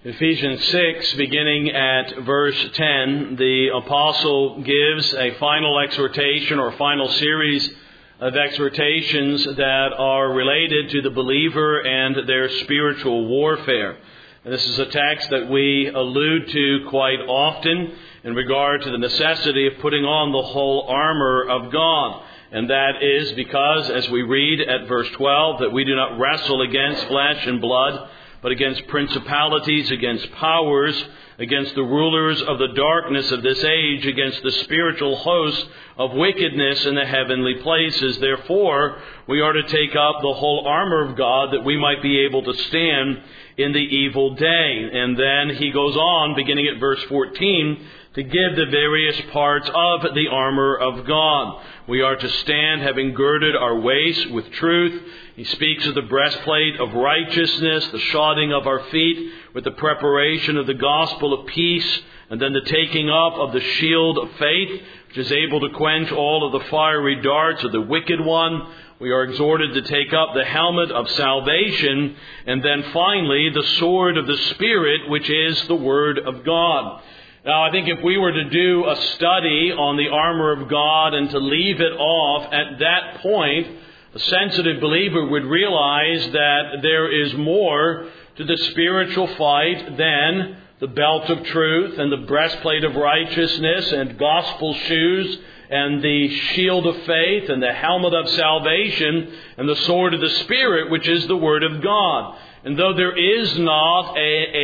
Ephesians 6, beginning at verse 10, the apostle gives a final exhortation or final series of exhortations that are related to the believer and their spiritual warfare. And this is a text that we allude to quite often in regard to the necessity of putting on the whole armor of God. And that is because, as we read at verse 12, that we do not wrestle against flesh and blood, but against principalities, against powers, against the rulers of the darkness of this age, against the spiritual hosts of wickedness in the heavenly places. Therefore, we are to take up the whole armor of God that we might be able to stand in the evil day. And then he goes on, beginning at verse 14, to give the various parts of the armor of God. We are to stand having girded our waist with truth. He speaks of the breastplate of righteousness, the shodding of our feet with the preparation of the gospel of peace, and then the taking up of the shield of faith, which is able to quench all of the fiery darts of the wicked one. We are exhorted to take up the helmet of salvation, and then finally the sword of the Spirit, which is the Word of God. Now, I think if we were to do a study on the armor of God and to leave it off at that point, a sensitive believer would realize that there is more to the spiritual fight than the belt of truth and the breastplate of righteousness and gospel shoes and the shield of faith and the helmet of salvation and the sword of the Spirit, which is the Word of God. And though there is not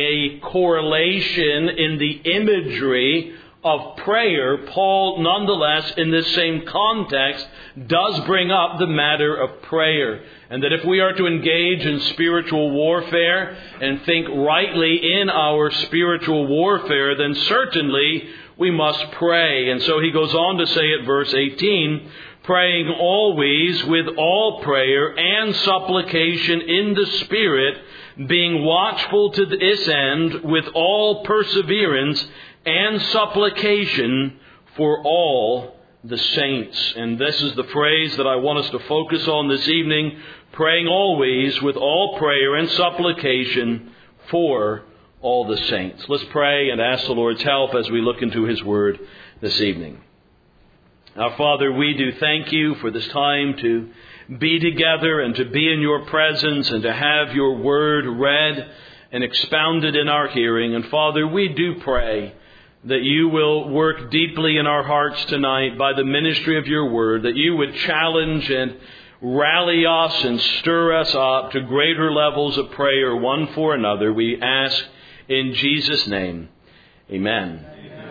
a correlation in the imagery of prayer, Paul, nonetheless, in this same context, does bring up the matter of prayer. And that if we are to engage in spiritual warfare and think rightly in our spiritual warfare, then certainly we must pray. And so he goes on to say at verse 18, praying always with all prayer and supplication in the Spirit, being watchful to this end with all perseverance and supplication for all the saints. And this is the phrase that I want us to focus on this evening, praying always with all prayer and supplication for all the saints. Let's pray and ask the Lord's help as we look into His Word this evening. Our Father, we do thank You for this time to be together and to be in Your presence and to have Your Word read and expounded in our hearing. And Father, we do pray that You will work deeply in our hearts tonight by the ministry of Your Word, that You would challenge and rally us and stir us up to greater levels of prayer one for another. We ask in Jesus' name. Amen.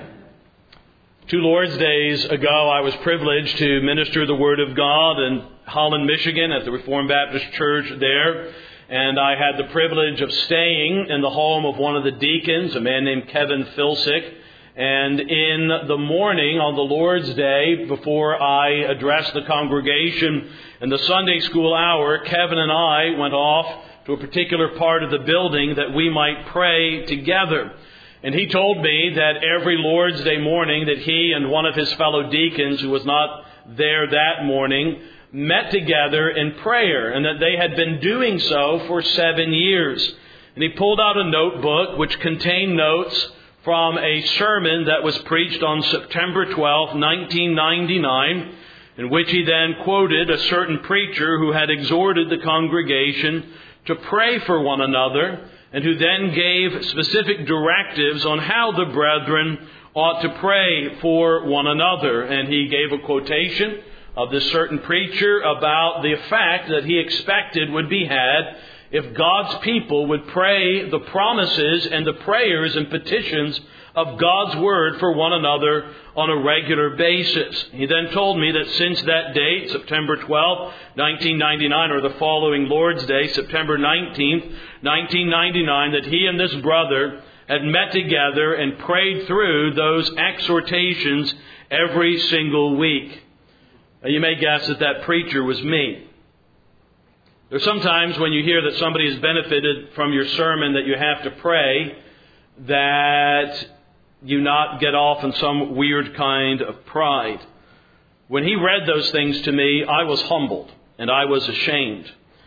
2 Lord's Days ago, I was privileged to minister the Word of God in Holland, Michigan at the Reformed Baptist Church there. And I had the privilege of staying in the home of one of the deacons, a man named Kevin Filsick. And in the morning on the Lord's Day, before I addressed the congregation in the Sunday school hour, Kevin and I went off to a particular part of the building that we might pray together. And he told me that every Lord's Day morning that he and one of his fellow deacons, who was not there that morning, met together in prayer, and that they had been doing so for 7 years. And he pulled out a notebook which contained notes from a sermon that was preached on September 12, 1999, in which he then quoted a certain preacher who had exhorted the congregation to pray for one another, and who then gave specific directives on how the brethren ought to pray for one another. And he gave a quotation of this certain preacher about the effect that he expected would be had if God's people would pray the promises and the prayers and petitions of God's Word for one another on a regular basis. He then told me that since that date, September 12, 1999, or the following Lord's Day, September 19th, 1999, that he and this brother had met together and prayed through those exhortations every single week. Now, you may guess that that preacher was me. There's sometimes when you hear that somebody has benefited from your sermon that you have to pray that you not get off in some weird kind of pride. When he read those things to me, I was humbled and I was ashamed.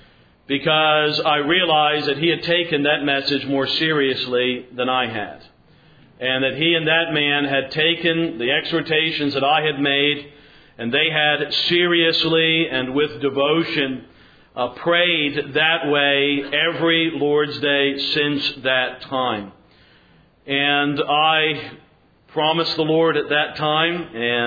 because I realized that he had taken that message more seriously than I had. And that he and that man had taken the exhortations that I had made, and they had seriously and with devotion prayed that way every Lord's Day since that time. And I promised the Lord at that time,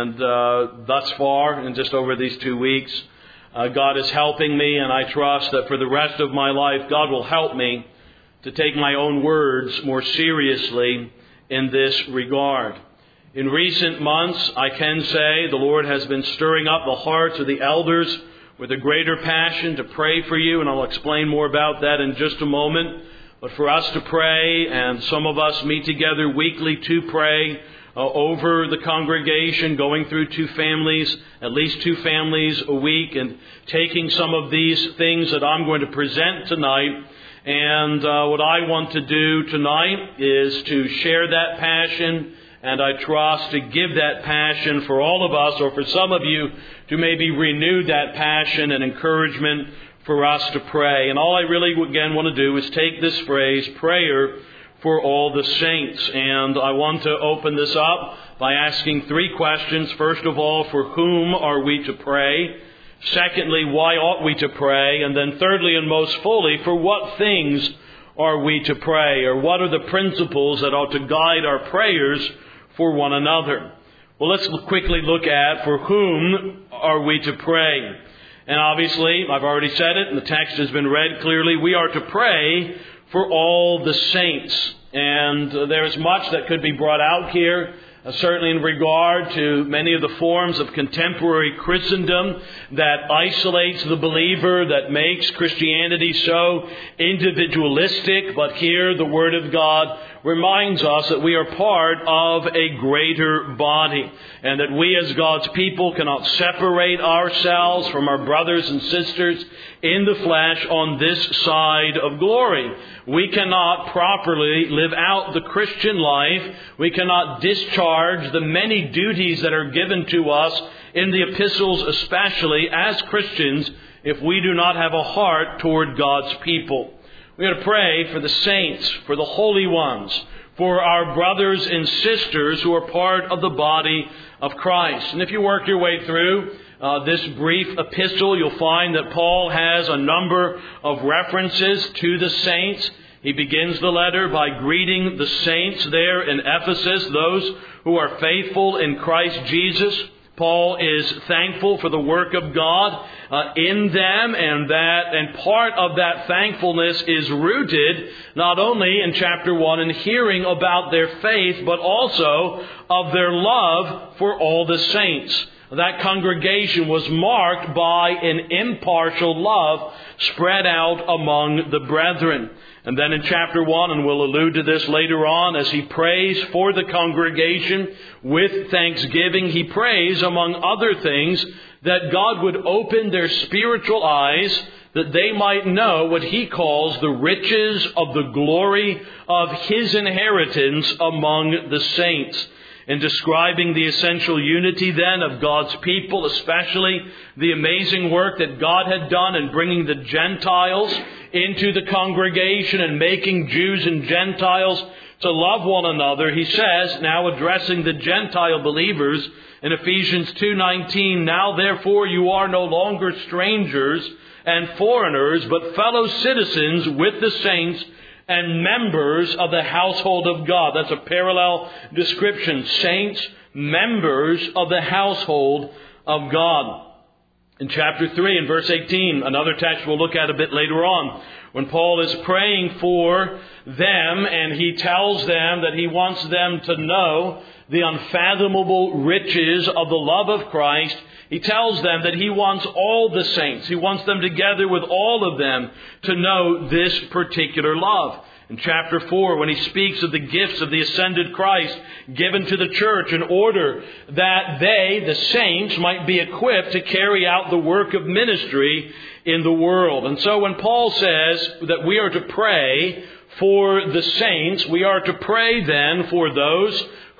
and thus far, and just over these 2 weeks, God is helping me, and I trust that for the rest of my life, God will help me to take my own words more seriously in this regard. In recent months, I can say the Lord has been stirring up the hearts of the elders with a greater passion to pray for you, and I'll explain more about that in just a moment. But for us to pray, and some of us meet together weekly to pray over the congregation, going through 2 families, at least 2 families a week, and taking some of these things that I'm going to present tonight. And what I want to do tonight is to share that passion, and I trust to give that passion for all of us, or for some of you, to maybe renew that passion and encouragement for us to pray. And all I really, again, want to do is take this phrase, prayer for all the saints. And I want to open this up by asking 3 questions. First of all, for whom are we to pray? Secondly, why ought we to pray? And then thirdly and most fully, for what things are we to pray? Or what are the principles that ought to guide our prayers for one another? Well, let's quickly look at for whom are we to pray. And obviously, I've already said it, and the text has been read clearly, we are to pray for all the saints. And there's much that could be brought out here, certainly in regard to many of the forms of contemporary Christendom that isolates the believer, that makes Christianity so individualistic. But here the Word of God reminds us that we are part of a greater body, and that we as God's people cannot separate ourselves from our brothers and sisters in the flesh on this side of glory. We cannot properly live out the Christian life. We cannot discharge the many duties that are given to us in the epistles, especially as Christians, if we do not have a heart toward God's people. We are to pray for the saints, for the holy ones, for our brothers and sisters who are part of the body of Christ. And if you work your way through this brief epistle, you'll find that Paul has a number of references to the saints. He begins the letter by greeting the saints there in Ephesus, those who are faithful in Christ Jesus. Paul is thankful for the work of God in them, and part of that thankfulness is rooted not only in chapter 1 in hearing about their faith, but also of their love for all the saints. That congregation was marked by an impartial love spread out among the brethren. And then in chapter 1, and we'll allude to this later on, as he prays for the congregation with thanksgiving, he prays, among other things, that God would open their spiritual eyes, that they might know what he calls the riches of the glory of his inheritance among the saints. In describing the essential unity then of God's people, especially the amazing work that God had done in bringing the Gentiles into the congregation and making Jews and Gentiles to love one another, he says, now addressing the Gentile believers in Ephesians 2:19, now therefore you are no longer strangers and foreigners, but fellow citizens with the saints and members of the household of God. That's a parallel description. Saints, members of the household of God. In chapter 3 and verse 18, another text we'll look at a bit later on, when Paul is praying for them and he tells them that he wants them to know the unfathomable riches of the love of Christ, he tells them that he wants all the saints, he wants them together with all of them to know this particular love. In chapter 4, when he speaks of the gifts of the ascended Christ given to the church in order that they, the saints, might be equipped to carry out the work of ministry in the world. And so when Paul says that we are to pray for the saints, we are to pray then for those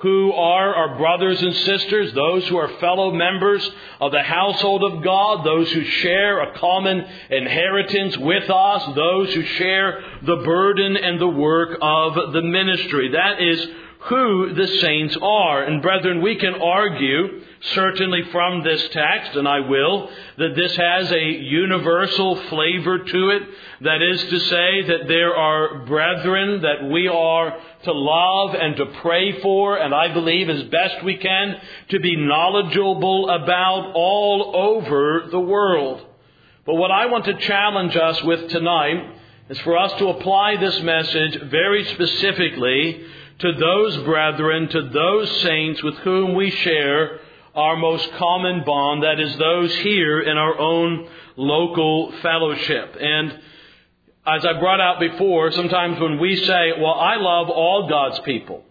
who are our brothers and sisters, those who are fellow members of the household of God, those who share a common inheritance with us, those who share the burden and the work of the ministry. That is who the saints are. And brethren, we can argue, certainly from this text, and I will, that this has a universal flavor to it. That is to say that there are brethren that we are to love and to pray for, and I believe as best we can to be knowledgeable about all over the world. But what I want to challenge us with tonight is for us to apply this message very specifically to those brethren, to those saints with whom we share our most common bond, that is those here in our own local fellowship. And as I brought out before, sometimes when we say, well, I love all God's people,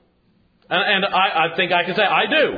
and I think I can say, I do.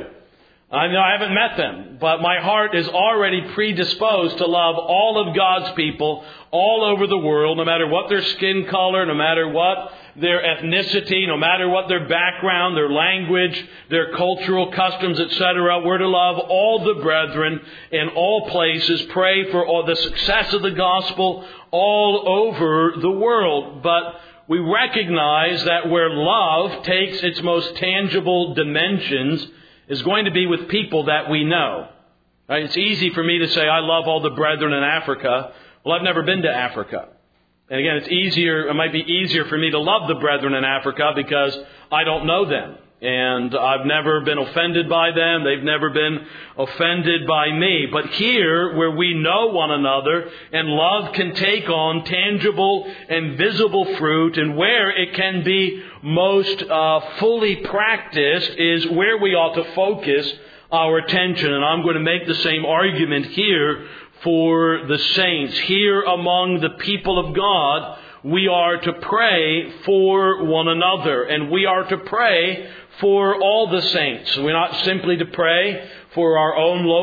I know I haven't met them, but my heart is already predisposed to love all of God's people all over the world, no matter what their skin color, no matter what their ethnicity, no matter what their background, their language, their cultural customs, etc. We're to love all the brethren in all places, pray for all the success of the gospel all over the world. But we recognize that where love takes its most tangible dimensions is going to be with people that we know. Right? It's easy for me to say, I love all the brethren in Africa. Well, I've never been to Africa. And again, it might be easier for me to love the brethren in Africa because I don't know them. And I've never been offended by them. They've never been offended by me. But here, where we know one another and love can take on tangible and visible fruit, and where it can be most fully practiced, is where we ought to focus our attention. And I'm going to make the same argument here for the saints. Here among the people of God, we are to pray for one another, and we are to pray for all the saints. We're not simply to pray for our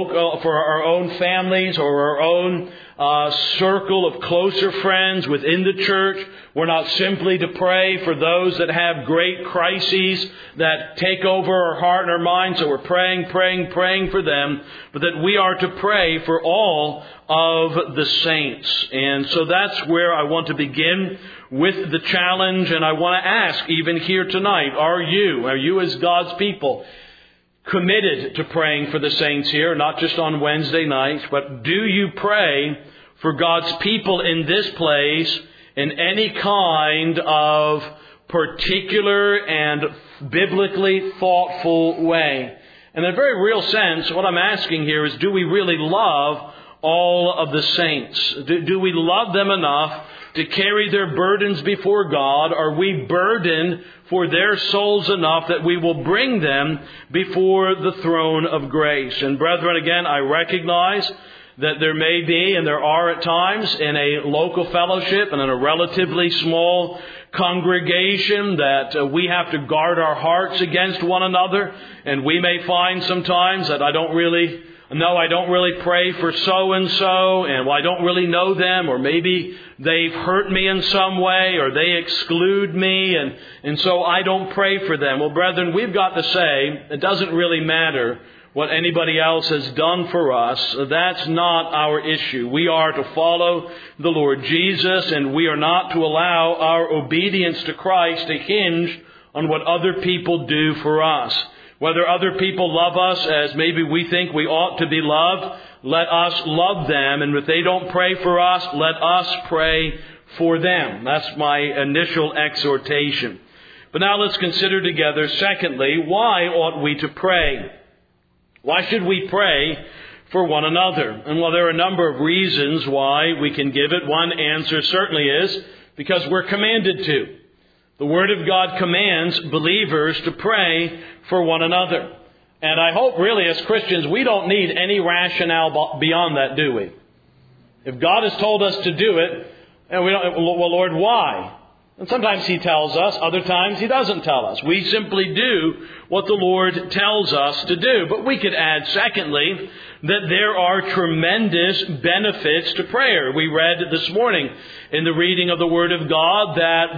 own families or our own circle of closer friends within the church. We're not simply to pray for those that have great crises that take over our heart and our mind, so we're praying for them, but that we are to pray for all of the saints. And so that's where I want to begin with the challenge, and I want to ask, even here tonight, are you as God's people committed to praying for the saints here, not just on Wednesday nights, but do you pray for God's people in this place in any kind of particular and biblically thoughtful way? In a very real sense, what I'm asking here is, do we really love all of the saints? Do we love them enough to carry their burdens before God? Are we burdened for their souls enough that we will bring them before the throne of grace? And brethren, again, I recognize that there may be, and there are at times, in a local fellowship and in a relatively small congregation, that we have to guard our hearts against one another. And we may find sometimes that I don't really pray for so-and-so, and I don't really know them, or maybe they've hurt me in some way, or they exclude me, and so I don't pray for them. Well, brethren, we've got to say, it doesn't really matter what anybody else has done for us. That's not our issue. We are to follow the Lord Jesus, and we are not to allow our obedience to Christ to hinge on what other people do for us. Whether other people love us as maybe we think we ought to be loved, let us love them. And if they don't pray for us, let us pray for them. That's my initial exhortation. But now let's consider together, secondly, why ought we to pray? Why should we pray for one another? And well, there are a number of reasons why we can give it. One answer certainly is because we're commanded to. The Word of God commands believers to pray for one another. And I hope really as Christians we don't need any rationale beyond that, do we? If God has told us to do it, and we don't, well, Lord, why? And sometimes He tells us, other times He doesn't tell us. We simply do what the Lord tells us to do. But we could add, secondly, that there are tremendous benefits to prayer. We read this morning in the reading of the Word of God that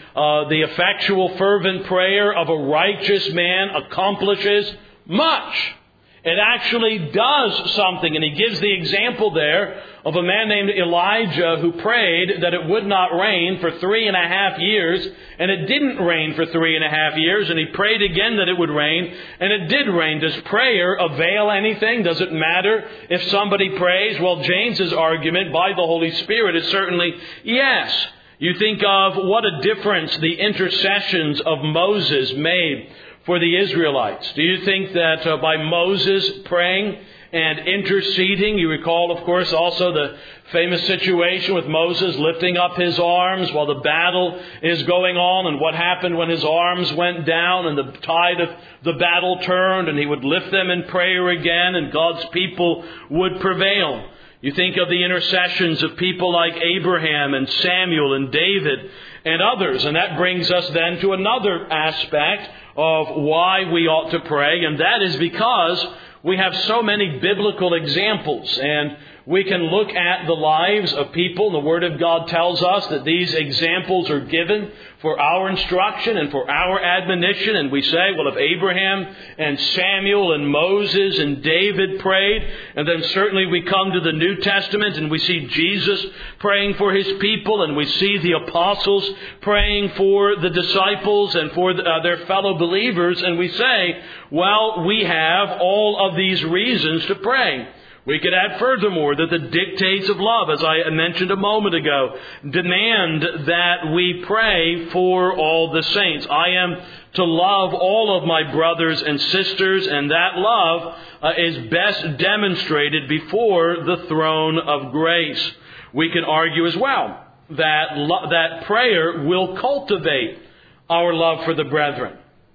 the effectual fervent prayer of a righteous man accomplishes much. It actually does something. And He gives the example there of a man named Elijah who prayed that it would not rain for 3.5 years. And it didn't rain for 3.5 years. And he prayed again that it would rain. And it did rain. Does prayer avail anything? Does it matter if somebody prays? Well, James's argument by the Holy Spirit is certainly yes. You think of what a difference the intercessions of Moses made for the Israelites. Do you think that by Moses praying and interceding, you recall, of course, also the famous situation with Moses lifting up his arms while the battle is going on, and what happened when his arms went down and the tide of the battle turned, and he would lift them in prayer again and God's people would prevail. You think of the intercessions of people like Abraham and Samuel and David and others, and that brings us then to another aspect of why we ought to pray, and that is because we have so many biblical examples, and we can look at the lives of people. The Word of God tells us that these examples are given for our instruction and for our admonition. And we say, well, if Abraham and Samuel and Moses and David prayed, and then certainly we come to the New Testament and we see Jesus praying for His people, and we see the apostles praying for the disciples and for their fellow believers, and we say, well, we have all of these reasons to pray. We could add furthermore that the dictates of love, as I mentioned a moment ago, demand that we pray for all the saints. I am to love all of my brothers and sisters, and that love is best demonstrated before the throne of grace. We can argue as well that prayer will cultivate our love for the brethren.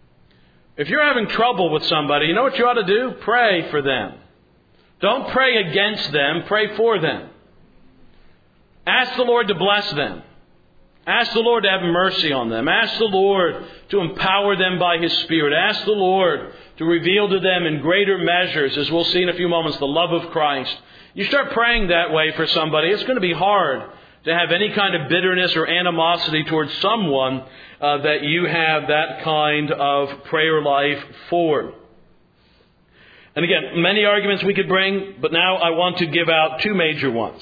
If you're having trouble with somebody, you know what you ought to do? Pray for them. Don't pray against them, pray for them. Ask the Lord to bless them. Ask the Lord to have mercy on them. Ask the Lord to empower them by His Spirit. Ask the Lord to reveal to them in greater measures, as we'll see in a few moments, the love of Christ. You start praying that way for somebody, it's going to be hard to have any kind of bitterness or animosity towards someone that you have that kind of prayer life for. And again, many arguments we could bring, but now I want to give out two major ones.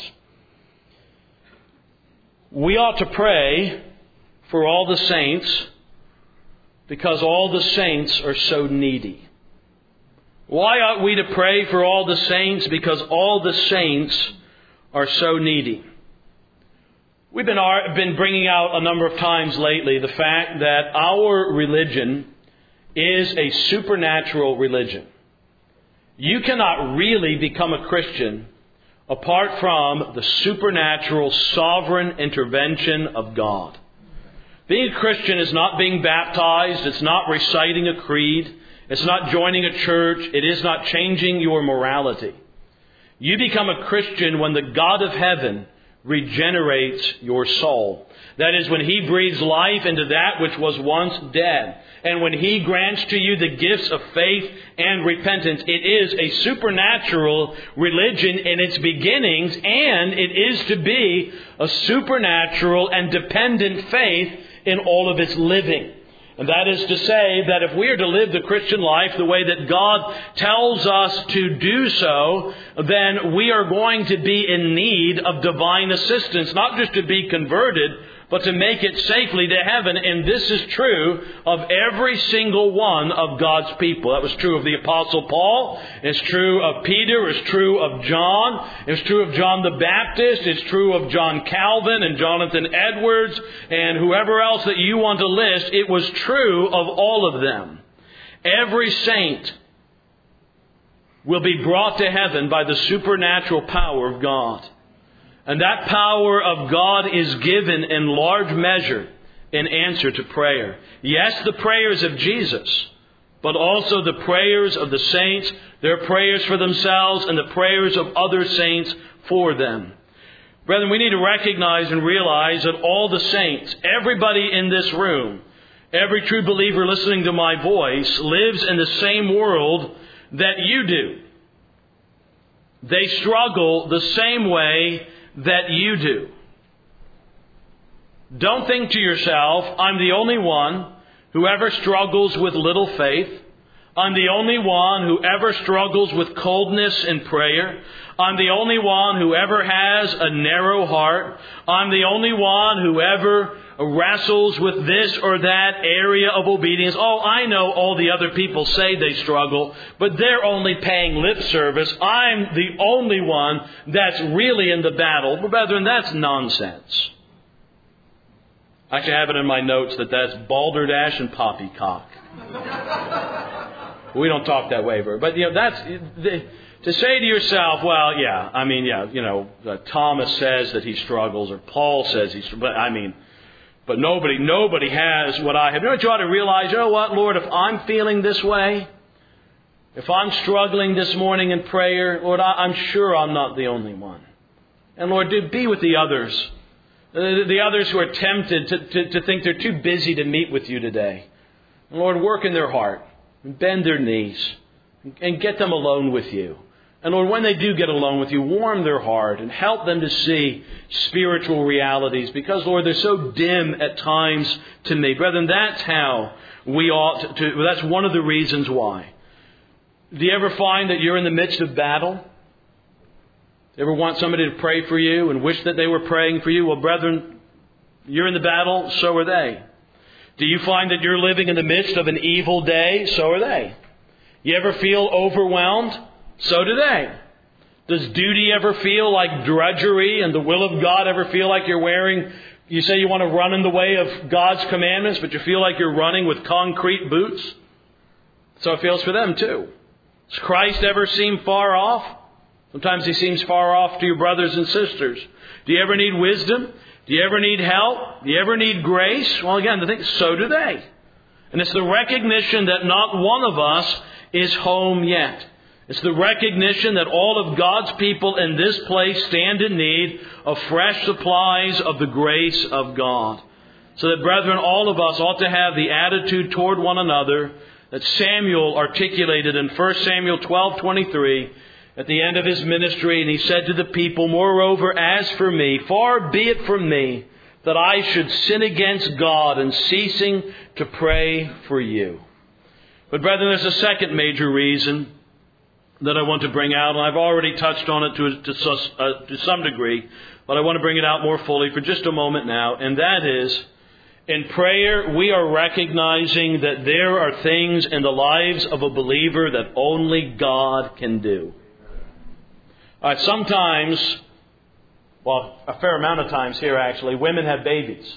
We ought to pray for all the saints because all the saints are so needy. Why ought we to pray for all the saints? Because all the saints are so needy. We've been bringing out a number of times lately the fact that our religion is a supernatural religion. You cannot really become a Christian apart from the supernatural, sovereign intervention of God. Being a Christian is not being baptized. It's not reciting a creed. It's not joining a church. It is not changing your morality. You become a Christian when the God of heaven regenerates your soul. That is, when He breathes life into that which was once dead. And when He grants to you the gifts of faith and repentance. It is a supernatural religion in its beginnings, and it is to be a supernatural and dependent faith in all of its living. And that is to say that if we are to live the Christian life the way that God tells us to do so, then we are going to be in need of divine assistance, not just to be converted, but to make it safely to heaven. And this is true of every single one of God's people. That was true of the Apostle Paul. It's true of Peter. It's true of John. It's true of John the Baptist. It's true of John Calvin and Jonathan Edwards and whoever else that you want to list. It was true of all of them. Every saint will be brought to heaven by the supernatural power of God. And that power of God is given in large measure in answer to prayer. Yes, the prayers of Jesus, but also the prayers of the saints, their prayers for themselves and the prayers of other saints for them. Brethren, we need to recognize and realize that all the saints, everybody in this room, every true believer listening to my voice, lives in the same world that you do. They struggle the same way that you do. Don't think to yourself, I'm the only one who ever struggles with little faith. I'm the only one who ever struggles with coldness in prayer. I'm the only one who ever has a narrow heart. I'm the only one who ever wrestles with this or that area of obedience. Oh, I know all the other people say they struggle, but they're only paying lip service. I'm the only one that's really in the battle. But brethren, that's nonsense. I actually have it in my notes that that's balderdash and poppycock. We don't talk that way, but that's to say to yourself, well, Thomas says that he struggles, or Paul says he struggles. But nobody has what I have. You know what you ought to realize? You know what, Lord, if I'm feeling this way, if I'm struggling this morning in prayer, Lord, I'm sure I'm not the only one. And Lord, do be with the others. The others who are tempted to think they're too busy to meet with you today. And Lord, work in their heart. And bend their knees. And get them alone with you. And Lord, when they do get alone with you, warm their heart and help them to see spiritual realities. Because, Lord, they're so dim at times to me. Brethren, that's how we ought to. That's one of the reasons why. Do you ever find that you're in the midst of battle? You ever want somebody to pray for you and wish that they were praying for you? Well, brethren, you're in the battle, so are they. Do you find that you're living in the midst of an evil day? So are they. You ever feel overwhelmed? So do they. Does duty ever feel like drudgery, and the will of God ever feel like you say you want to run in the way of God's commandments, but you feel like you're running with concrete boots? So it feels for them too. Does Christ ever seem far off? Sometimes He seems far off to your brothers and sisters. Do you ever need wisdom? Do you ever need help? Do you ever need grace? Well, again, so do they. And it's the recognition that not one of us is home yet. It's the recognition that all of God's people in this place stand in need of fresh supplies of the grace of God. So that, brethren, all of us ought to have the attitude toward one another that Samuel articulated in 1 Samuel 12:23 at the end of his ministry. And he said to the people, "Moreover, as for me, far be it from me that I should sin against God in ceasing to pray for you." But brethren, there's a second major reason that I want to bring out, and I've already touched on it to some degree, but I want to bring it out more fully for just a moment now, and that is, in prayer, we are recognizing that there are things in the lives of a believer that only God can do. Sometimes, well, a fair amount of times here actually, women have babies.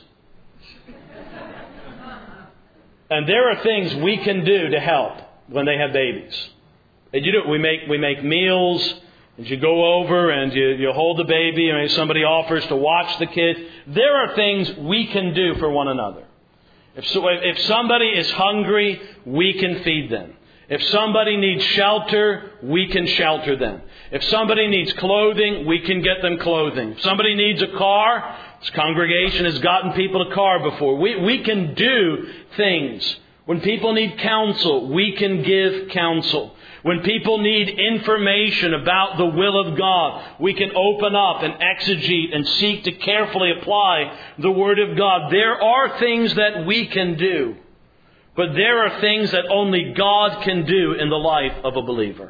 And there are things we can do to help when they have babies. And we make meals, and you go over and you hold the baby, and somebody offers to watch the kid. There are things we can do for one another. If somebody is hungry, we can feed them. If somebody needs shelter, we can shelter them. If somebody needs clothing, we can get them clothing. If somebody needs a car, this congregation has gotten people a car before. We can do things. When people need counsel, we can give counsel. When people need information about the will of God, we can open up and exegete and seek to carefully apply the Word of God. There are things that we can do, but there are things that only God can do in the life of a believer.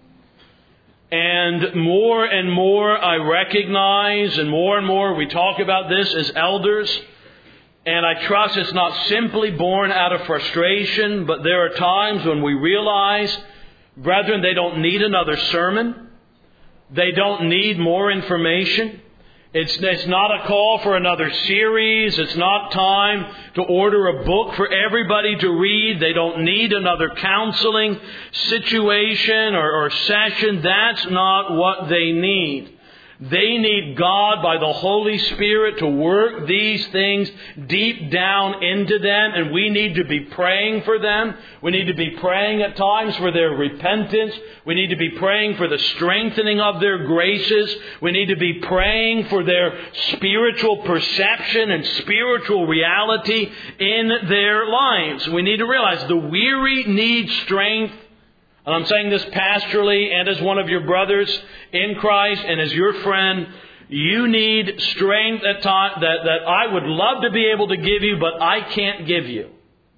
And more I recognize, and more we talk about this as elders. And I trust it's not simply born out of frustration, but there are times when we realize, brethren, they don't need another sermon. They don't need more information. It's not a call for another series. It's not time to order a book for everybody to read. They don't need another counseling situation or session. That's not what they need. They need God by the Holy Spirit to work these things deep down into them, and we need to be praying for them. We need to be praying at times for their repentance. We need to be praying for the strengthening of their graces. We need to be praying for their spiritual perception and spiritual reality in their lives. We need to realize the weary need strength. And I'm saying this pastorally and as one of your brothers in Christ and as your friend. You need strength at times that I would love to be able to give you, but I can't give you.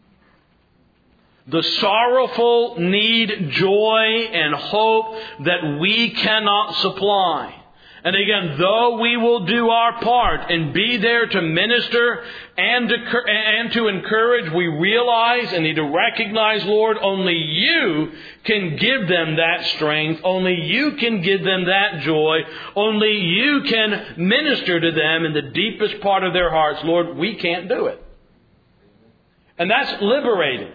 The sorrowful need joy and hope that we cannot supply. And again, though we will do our part and be there to minister and to encourage, we realize and need to recognize, Lord, only You can give them that strength. Only You can give them that joy. Only You can minister to them in the deepest part of their hearts. Lord, we can't do it. And that's liberating.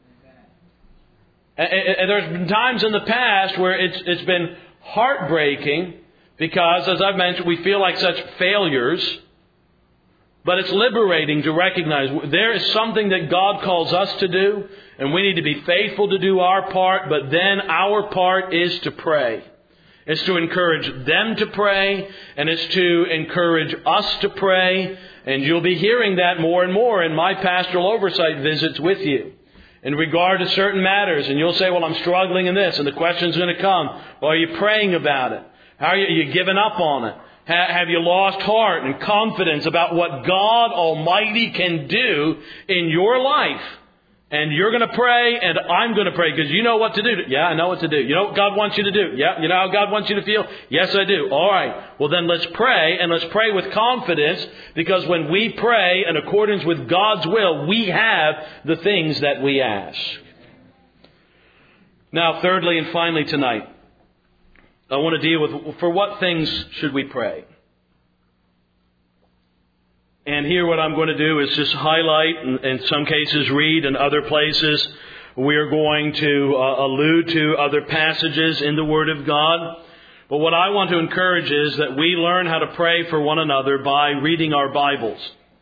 And there's been times in the past where it's been heartbreaking, because, as I've mentioned, we feel like such failures. But it's liberating to recognize there is something that God calls us to do, and we need to be faithful to do our part, but then our part is to pray. It's to encourage them to pray, and it's to encourage us to pray. And you'll be hearing that more and more in my pastoral oversight visits with you in regard to certain matters. And you'll say, well, I'm struggling in this, and the question's going to come. Well, are you praying about it? How are you giving up on it? Have you lost heart and confidence about what God Almighty can do in your life? And you're going to pray, and I'm going to pray, because you know what to do. Yeah, I know what to do. You know what God wants you to do? Yeah, you know how God wants you to feel? Yes, I do. All right. Well, then let's pray, and let's pray with confidence, because when we pray in accordance with God's will, we have the things that we ask. Now, thirdly and finally tonight, I want to deal with, for what things should we pray? And here what I'm going to do is just highlight, and in some cases read, in other places we are going to allude to other passages in the Word of God. But what I want to encourage is that we learn how to pray for one another by reading our Bibles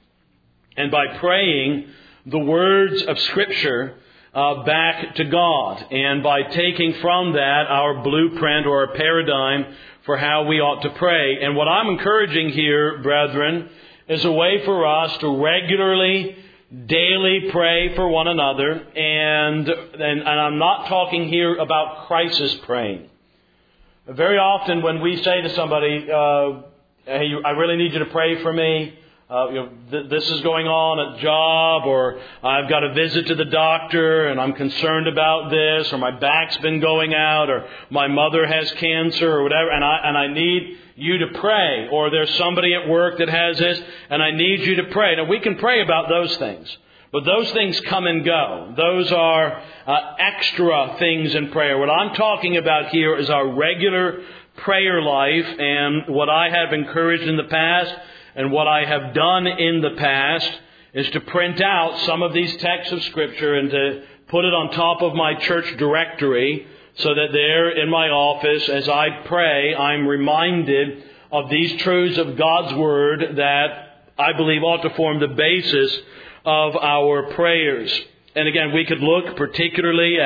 and by praying the words of Scripture back to God, and by taking from that our blueprint or our paradigm for how we ought to pray. And what I'm encouraging here, brethren, is a way for us to regularly, daily pray for one another. And I'm not talking here about crisis praying. Very often when we say to somebody, hey, I really need you to pray for me. This is going on at job, or I've got a visit to the doctor and I'm concerned about this, or my back's been going out, or my mother has cancer, or whatever, and I need you to pray, or there's somebody at work that has this and I need you to pray. Now, we can pray about those things, but those things come and go. Those are extra things in prayer. What I'm talking about here is our regular prayer life, and what I have encouraged in the past and what I have done in the past is to print out some of these texts of Scripture and to put it on top of my church directory, so that there in my office, as I pray, I'm reminded of these truths of God's Word that I believe ought to form the basis of our prayers. And again, we could look particularly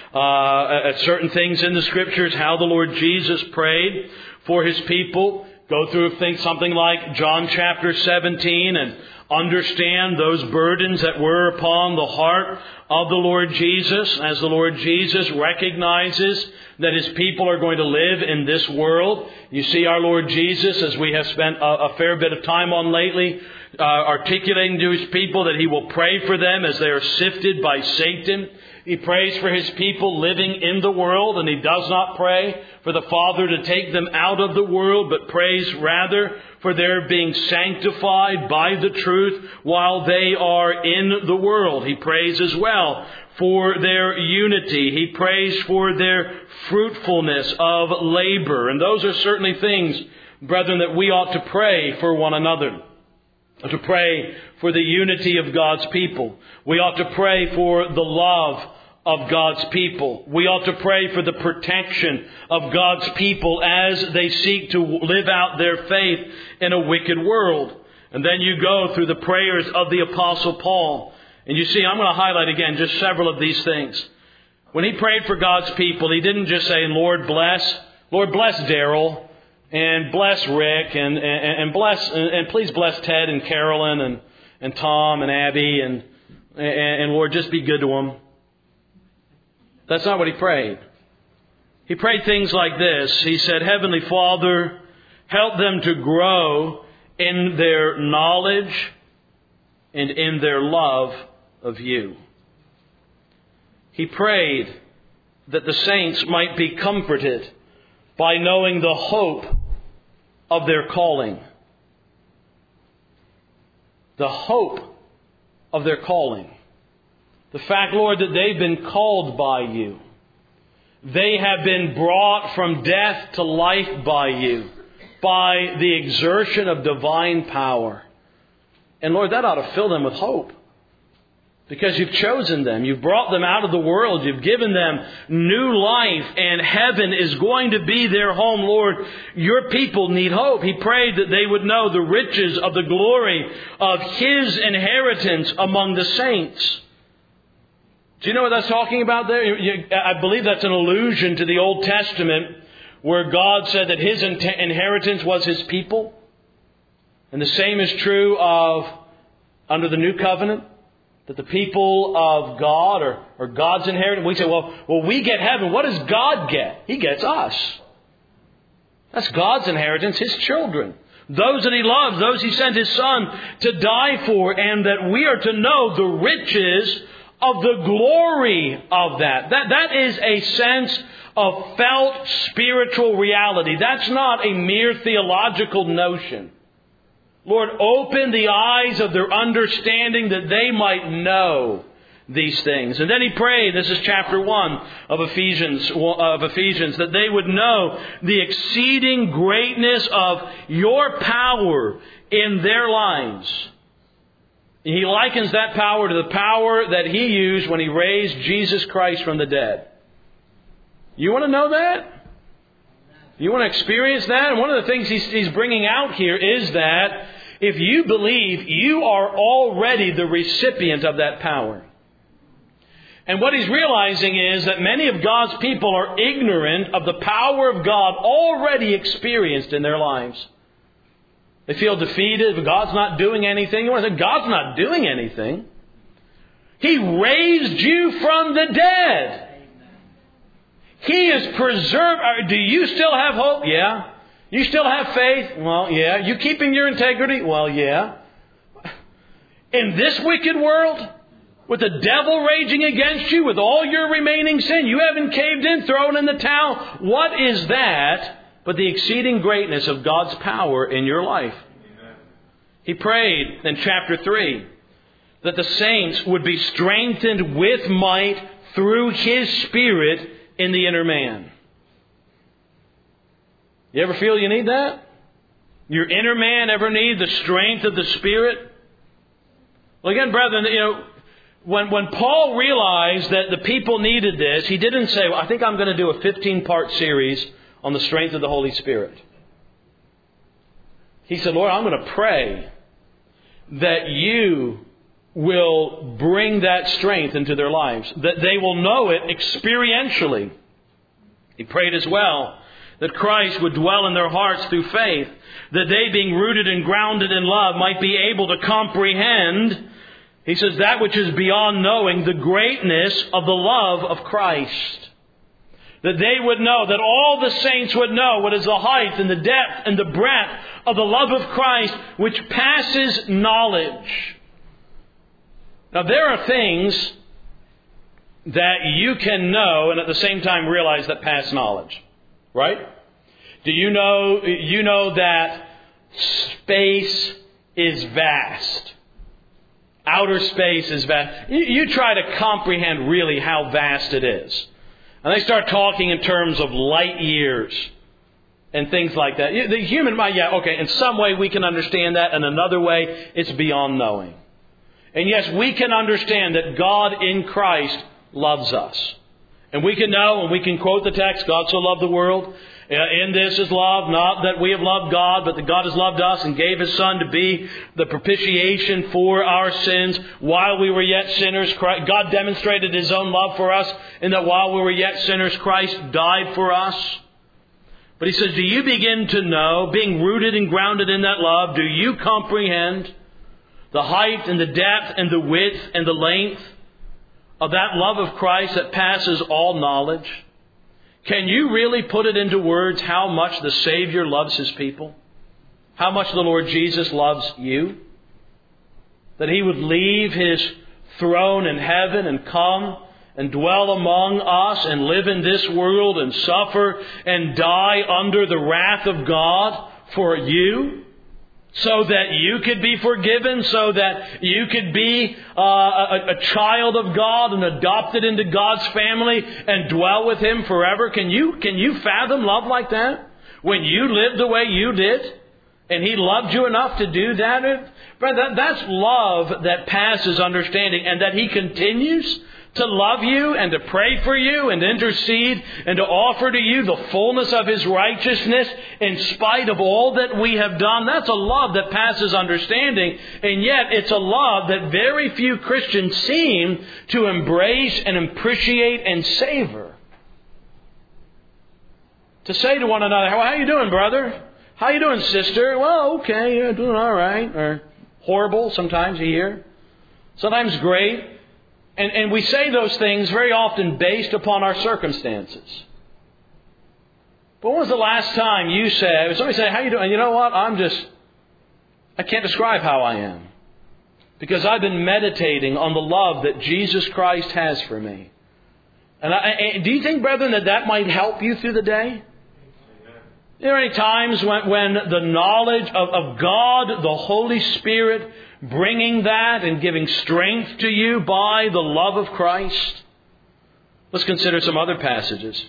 at certain things in the Scriptures, how the Lord Jesus prayed for His people. Go through something like John chapter 17 and understand those burdens that were upon the heart of the Lord Jesus, as the Lord Jesus recognizes that His people are going to live in this world. You see our Lord Jesus, as we have spent a fair bit of time on lately, articulating to His people that He will pray for them as they are sifted by Satan. He prays for His people living in the world, and He does not pray for the Father to take them out of the world, but prays rather for their being sanctified by the truth while they are in the world. He prays as well for their unity. He prays for their fruitfulness of labor. And those are certainly things, brethren, that we ought to pray for one another. To pray for the unity of God's people. We ought to pray for the love of God's people. We ought to pray for the protection of God's people as they seek to live out their faith in a wicked world. And then you go through the prayers of the Apostle Paul. And you see, I'm going to highlight again just several of these things. When he prayed for God's people, he didn't just say, Lord bless Daryl, and bless Rick, and please bless Ted and Carolyn and Tom and Abby, and Lord, just be good to them. That's not what he prayed. He prayed things like this. He said, Heavenly Father, help them to grow in their knowledge and in their love of you. He prayed that the saints might be comforted by knowing the hope of their calling. The hope of their calling. The fact, Lord, that they've been called by you. They have been brought from death to life by you, by the exertion of divine power. And Lord, that ought to fill them with hope. Because you've chosen them. You've brought them out of the world. You've given them new life. And heaven is going to be their home. Lord, your people need hope. He prayed that they would know the riches of the glory of His inheritance among the saints. Do you know what that's talking about there? I believe that's an allusion to the Old Testament where God said that His inheritance was His people. And the same is true of under the New Covenant. That the people of God are God's inheritance. We say, well, we get heaven. What does God get? He gets us. That's God's inheritance, His children. Those that He loves, those He sent His Son to die for, and that we are to know the riches of the glory of that. That is a sense of felt spiritual reality. That's not a mere theological notion. Lord, open the eyes of their understanding that they might know these things. And then he prayed, this is chapter 1 of Ephesians, that they would know the exceeding greatness of your power in their lives. He likens that power to the power that He used when He raised Jesus Christ from the dead. You want to know that? You want to experience that? And one of the things he's bringing out here is that if you believe, you are already the recipient of that power. And what he's realizing is that many of God's people are ignorant of the power of God already experienced in their lives. They feel defeated. God's not doing anything. You want to say, God's not doing anything. He raised you from the dead. He is preserved. Do you still have hope? Yeah. You still have faith? Well, yeah. You keeping your integrity? Well, yeah. In this wicked world, with the devil raging against you, with all your remaining sin, you haven't caved in, thrown in the towel. What is that but the exceeding greatness of God's power in your life? Amen. He prayed in chapter 3 that the saints would be strengthened with might through His Spirit in the inner man. You ever feel you need that? Your inner man ever need the strength of the Spirit? Well, again, brethren, when Paul realized that the people needed this, he didn't say, well, I think I'm going to do a 15-part series on the strength of the Holy Spirit. He said, Lord, I'm going to pray that you will bring that strength into their lives, that they will know it experientially. He prayed as well that Christ would dwell in their hearts through faith, that they, being rooted and grounded in love, might be able to comprehend, he says, that which is beyond knowing, the greatness of the love of Christ. That they would know, that all the saints would know what is the height and the depth and the breadth of the love of Christ, which passes knowledge. Now, there are things that you can know and at the same time realize that pass knowledge. Right? Do you know that space is vast? Outer space is vast. You try to comprehend really how vast it is. And they start talking in terms of light years and things like that. The human mind, in some way we can understand that. In another way, it's beyond knowing. And yes, we can understand that God in Christ loves us. And we can know, and we can quote the text, God so loved the world. In this is love, not that we have loved God, but that God has loved us and gave His Son to be the propitiation for our sins. While we were yet sinners, God demonstrated His own love for us in that while we were yet sinners, Christ died for us. But He says, do you begin to know, being rooted and grounded in that love, do you comprehend the height and the depth and the width and the length of that love of Christ that passes all knowledge? Can you really put it into words how much the Savior loves His people? How much the Lord Jesus loves you? That He would leave His throne in heaven and come and dwell among us and live in this world and suffer and die under the wrath of God for you, so that you could be forgiven, so that you could be a child of God and adopted into God's family and dwell with Him forever. Can you fathom love like that? When you lived the way you did, and He loved you enough to do that? That's love that passes understanding, and that He continues to love you and to pray for you and intercede and to offer to you the fullness of His righteousness in spite of all that we have done. That's a love that passes understanding, and yet it's a love that very few Christians seem to embrace and appreciate and savor. To say to one another, how you doing, brother? How you doing, sister? Well, okay, yeah, doing all right. Or horrible sometimes you hear. Sometimes great. And we say those things very often based upon our circumstances. But when was the last time you said, somebody said, how you doing? And you know what? I can't describe how I am. Because I've been meditating on the love that Jesus Christ has for me. And do you think, brethren, that might help you through the day? There are any times when the knowledge of God, the Holy Spirit, bringing that and giving strength to you by the love of Christ? Let's consider some other passages.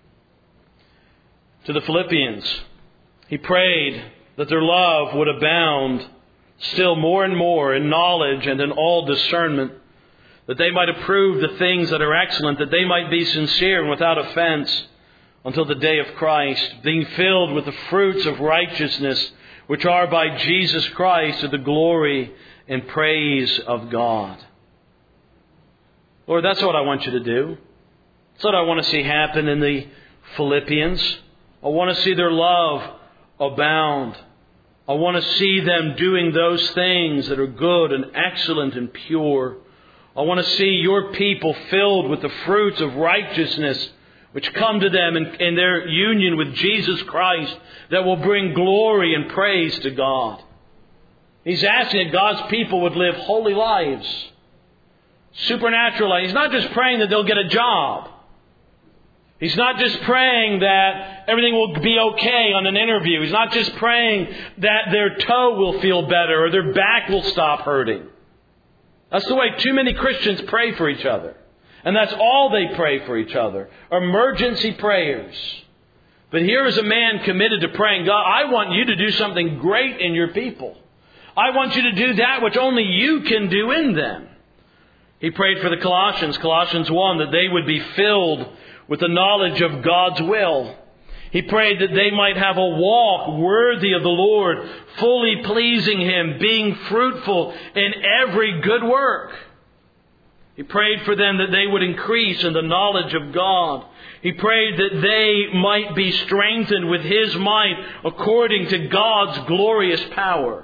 To the Philippians, he prayed that their love would abound still more and more in knowledge and in all discernment, that they might approve the things that are excellent, that they might be sincere and without offense until the day of Christ, being filled with the fruits of righteousness, which are by Jesus Christ to the glory and praise of God. Lord, that's what I want you to do. That's what I want to see happen in the Philippians. I want to see their love abound. I want to see them doing those things that are good and excellent and pure. I want to see your people filled with the fruits of righteousness which come to them in their union with Jesus Christ, that will bring glory and praise to God. He's asking that God's people would live holy lives, supernatural lives. He's not just praying that they'll get a job. He's not just praying that everything will be okay on an interview. He's not just praying that their toe will feel better or their back will stop hurting. That's the way too many Christians pray for each other. And that's all they pray for each other. Emergency prayers. But here is a man committed to praying, God, I want you to do something great in your people. I want you to do that which only you can do in them. He prayed for the Colossians, Colossians 1, that they would be filled with the knowledge of God's will. He prayed that they might have a walk worthy of the Lord, fully pleasing Him, being fruitful in every good work. He prayed for them that they would increase in the knowledge of God. He prayed that they might be strengthened with His might according to God's glorious power.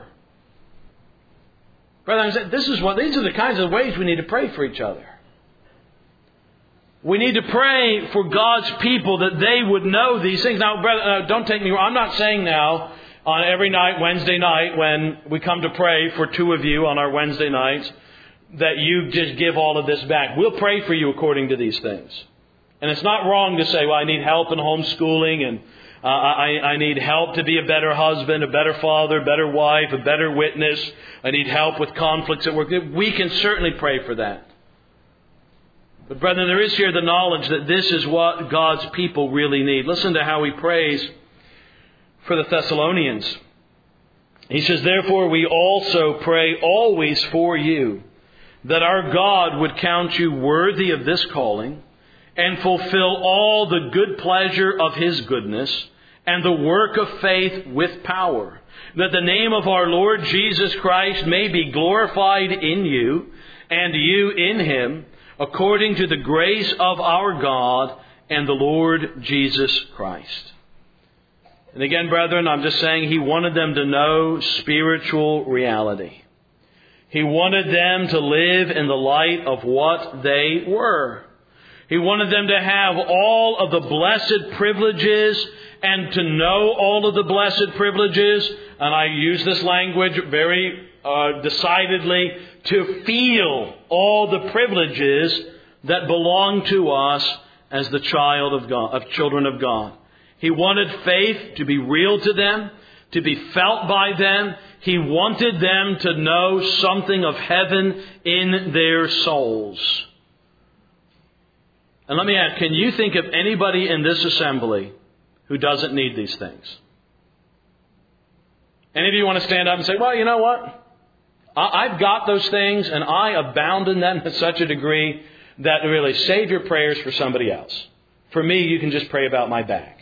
Brother, these are the kinds of ways we need to pray for each other. We need to pray for God's people that they would know these things. Now, brother, don't take me wrong. I'm not saying now on every night, Wednesday night, when we come to pray for two of you on our Wednesday nights, that you just give all of this back. We'll pray for you according to these things. And it's not wrong to say, well, I need help in homeschooling, and I need help to be a better husband, a better father, a better wife, a better witness. I need help with conflicts at work. We can certainly pray for that. But brethren, there is here the knowledge that this is what God's people really need. Listen to how he prays for the Thessalonians. He says, therefore we also pray always for you, that our God would count you worthy of this calling and fulfill all the good pleasure of His goodness and the work of faith with power, that the name of our Lord Jesus Christ may be glorified in you and you in Him, according to the grace of our God and the Lord Jesus Christ. And again, brethren, I'm just saying He wanted them to know spiritual reality. He wanted them to live in the light of what they were. He wanted them to have all of the blessed privileges and to know all of the blessed privileges. And I use this language very decidedly, to feel all the privileges that belong to us as the child of God, of children of God. He wanted faith to be real to them, to be felt by them. He wanted them to know something of heaven in their souls. And let me ask, can you think of anybody in this assembly who doesn't need these things? Any of you want to stand up and say, well, you know what? I've got those things and I abound in them to such a degree that really save your prayers for somebody else. For me, you can just pray about my back.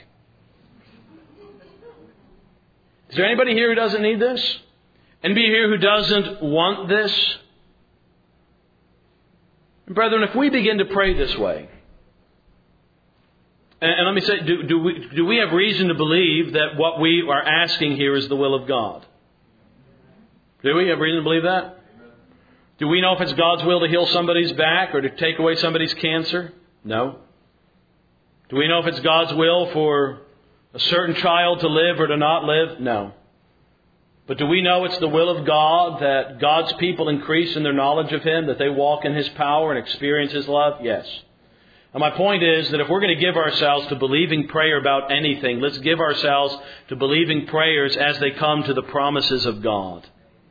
Is there anybody here who doesn't need this? Anybody here who doesn't want this? And brethren, if we begin to pray this way, and let me say, do we have reason to believe that what we are asking here is the will of God? Do we have reason to believe that? Do we know if it's God's will to heal somebody's back or to take away somebody's cancer? No. Do we know if it's God's will for a certain child to live or to not live? No. But do we know it's the will of God that God's people increase in their knowledge of Him, that they walk in His power and experience His love? Yes. And my point is that if we're going to give ourselves to believing prayer about anything, let's give ourselves to believing prayers as they come to the promises of God.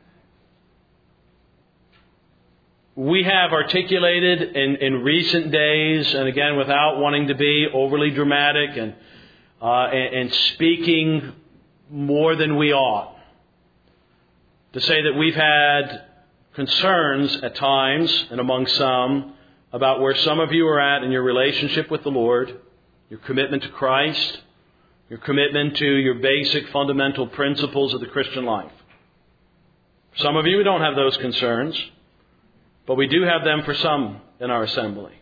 We have articulated in recent days, and again without wanting to be overly dramatic and speaking more than we ought, to say that we've had concerns at times and among some about where some of you are at in your relationship with the Lord, your commitment to Christ, your commitment to your basic fundamental principles of the Christian life. Some of you don't have those concerns, but we do have them for some in our assembly.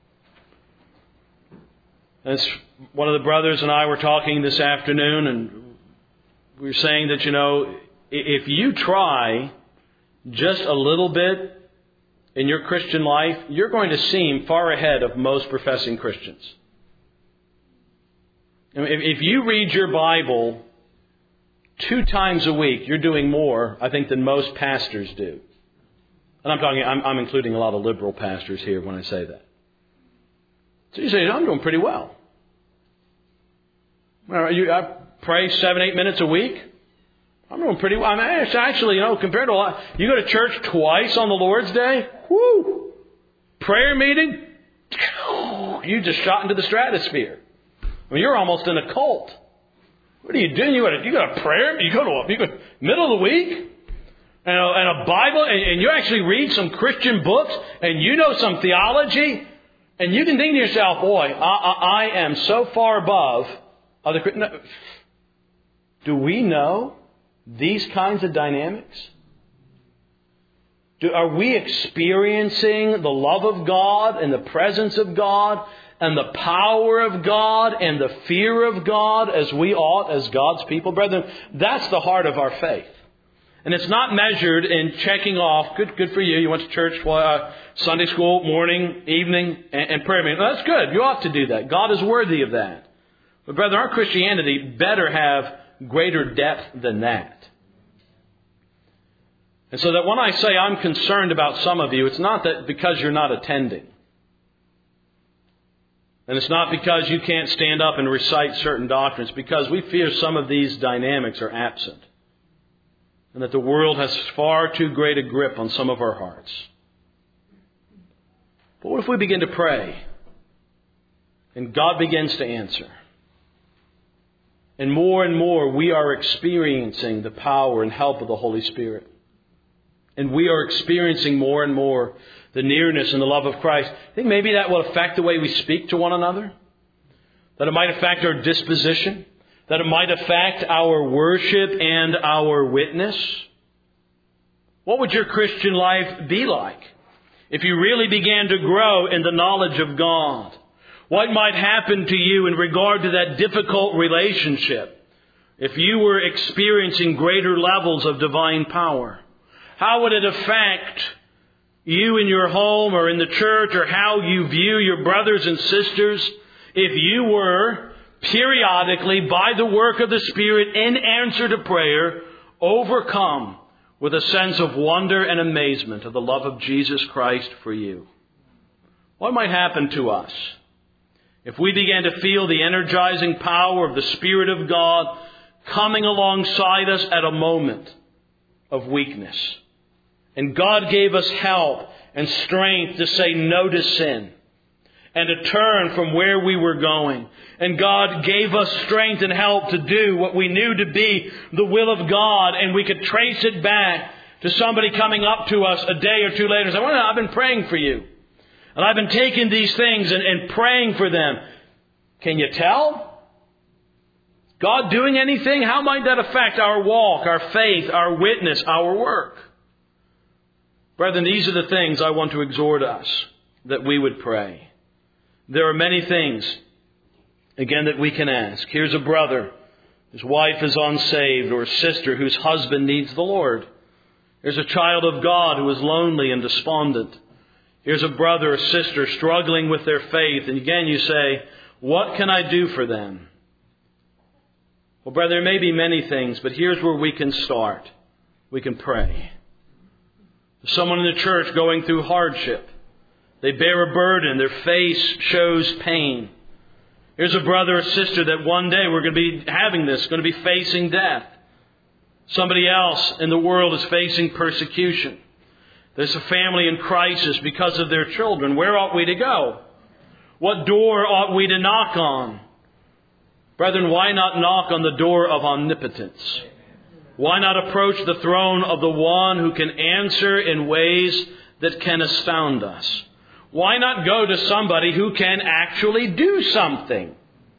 As one of the brothers and I were talking this afternoon, and we were saying that, if you try just a little bit in your Christian life, you're going to seem far ahead of most professing Christians. If you read your Bible 2 times a week, you're doing more, I think, than most pastors do. And I'm including a lot of liberal pastors here when I say that. So you say, I'm doing pretty well. I pray 7-8 minutes a week. I'm doing pretty well. It's actually, compared to a lot. You go to church twice on the Lord's Day. Whoo! Prayer meeting. You just shot into the stratosphere. You're almost in a cult. What are you doing? You got a prayer? You go to middle of the week? And a Bible, and you actually read some Christian books, and you know some theology, and you can think to yourself, boy, I am so far above other Christians. Do we know these kinds of dynamics? Are we experiencing the love of God and the presence of God and the power of God and the fear of God as we ought as God's people? Brethren, that's the heart of our faith. And it's not measured in checking off, good for you, you went to church, Sunday school, morning, evening, and prayer meeting. Well, that's good. You ought to do that. God is worthy of that. But brother, our Christianity better have greater depth than that. And so that when I say I'm concerned about some of you, it's not that because you're not attending. And it's not because you can't stand up and recite certain doctrines, because we fear some of these dynamics are absent. And that the world has far too great a grip on some of our hearts. But what if we begin to pray and God begins to answer? And more we are experiencing the power and help of the Holy Spirit. And we are experiencing more and more the nearness and the love of Christ, I think maybe that will affect the way we speak to one another. That it might affect our disposition. That it might affect our worship and our witness. What would your Christian life be like if you really began to grow in the knowledge of God? What might happen to you in regard to that difficult relationship if you were experiencing greater levels of divine power? How would it affect you in your home or in the church, or how you view your brothers and sisters if you were periodically, by the work of the Spirit in answer to prayer, overcome with a sense of wonder and amazement of the love of Jesus Christ for you? What might happen to us if we began to feel the energizing power of the Spirit of God coming alongside us at a moment of weakness? And God gave us help and strength to say no to sin and to turn from where we were going. And God gave us strength and help to do what we knew to be the will of God. And we could trace it back to somebody coming up to us a day or two later and say, well, I've been praying for you. And I've been taking these things and praying for them. Can you tell? God doing anything? How might that affect our walk, our faith, our witness, our work? Brethren, these are the things I want to exhort us that we would pray. There are many things, again, that we can ask. Here's a brother whose wife is unsaved, or a sister whose husband needs the Lord. Here's a child of God who is lonely and despondent. Here's a brother or sister struggling with their faith. And again, you say, what can I do for them? Well, brother, there may be many things, but here's where we can start. We can pray. Someone in the church going through hardship. They bear a burden. Their face shows pain. Here's a brother or sister that one day we're going to be having this, going to be facing death. Somebody else in the world is facing persecution. There's a family in crisis because of their children. Where ought we to go? What door ought we to knock on? Brethren, why not knock on the door of omnipotence? Why not approach the throne of the one who can answer in ways that can astound us? Why not go to somebody who can actually do something?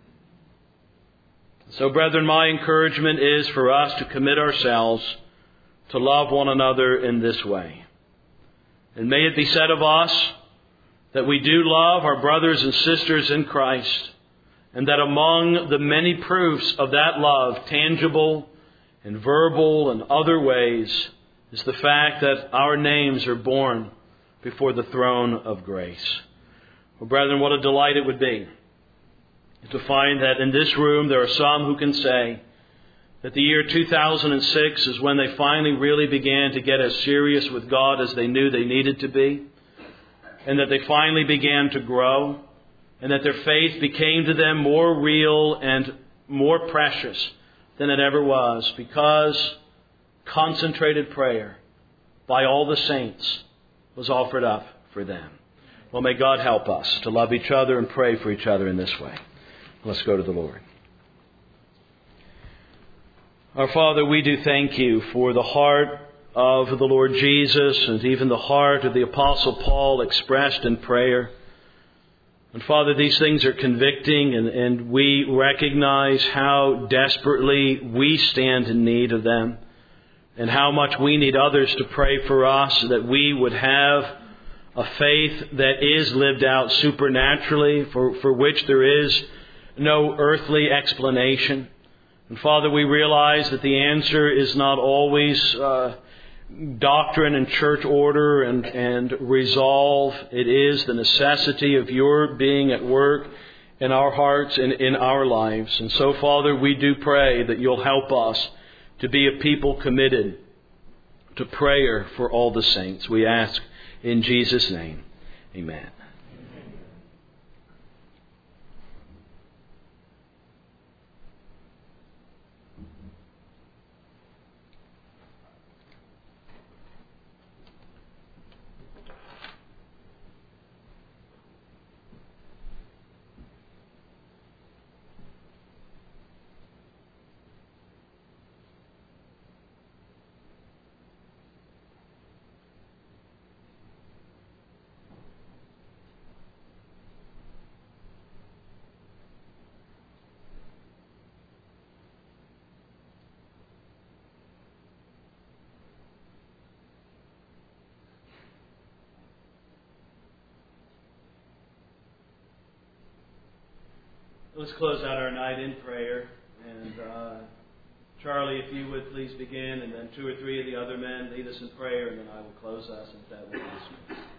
So, brethren, my encouragement is for us to commit ourselves to love one another in this way. And may it be said of us that we do love our brothers and sisters in Christ, and that among the many proofs of that love, tangible and verbal and other ways, is the fact that our names are borne before the throne of grace. Well, brethren, what a delight it would be to find that in this room there are some who can say that the year 2006 is when they finally really began to get as serious with God as they knew they needed to be, and that they finally began to grow, and that their faith became to them more real and more precious than it ever was, because concentrated prayer by all the saints was offered up for them. Well, may God help us to love each other and pray for each other in this way. Let's go to the Lord. Our Father, we do thank you for the heart of the Lord Jesus and even the heart of the Apostle Paul expressed in prayer. And Father, these things are convicting, and we recognize how desperately we stand in need of them, and how much we need others to pray for us, so that we would have a faith that is lived out supernaturally, for which there is no earthly explanation. And Father, we realize that the answer is not always doctrine and church order and resolve. It is the necessity of your being at work in our hearts and in our lives. And so, Father, we do pray that you'll help us to be a people committed to prayer for all the saints. We ask in Jesus' name. Amen. Let's close out our night in prayer. And Charlie, if you would please begin, and then two or three of the other men lead us in prayer, and then I will close us, and that will be dismissed.